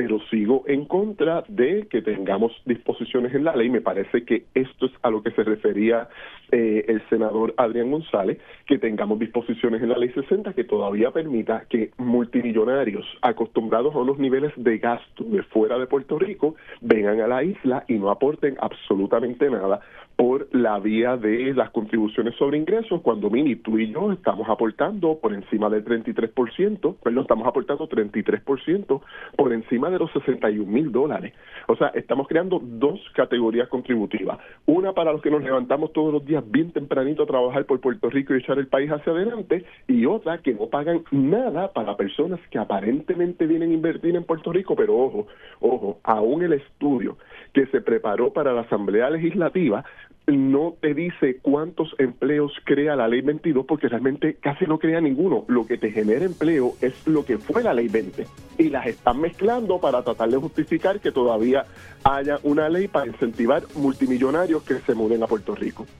pero sigo en contra de que tengamos disposiciones en la ley. Me parece que esto es a lo que se refería el senador Adrián González, que tengamos disposiciones en la ley 60 que todavía permita que multimillonarios acostumbrados a unos niveles de gasto de fuera de Puerto Rico vengan a la isla y no aporten absolutamente nada por la vía de las contribuciones sobre ingresos, cuando Mini, tú y yo estamos aportando por encima del 33%, pues no estamos aportando 33% por encima de los $61,000. O sea, estamos creando dos categorías contributivas. Una para los que nos levantamos todos los días bien tempranito a trabajar por Puerto Rico y echar el país hacia adelante, y otra que no pagan nada para personas que aparentemente vienen a invertir en Puerto Rico, pero ojo, aún el estudio que se preparó para la Asamblea Legislativa no te dice cuántos empleos crea la Ley 22, porque realmente casi no crea ninguno. Lo que te genera empleo es lo que fue la Ley 20, y las están mezclando para tratar de justificar que todavía haya una ley para incentivar multimillonarios que se muden a Puerto Rico.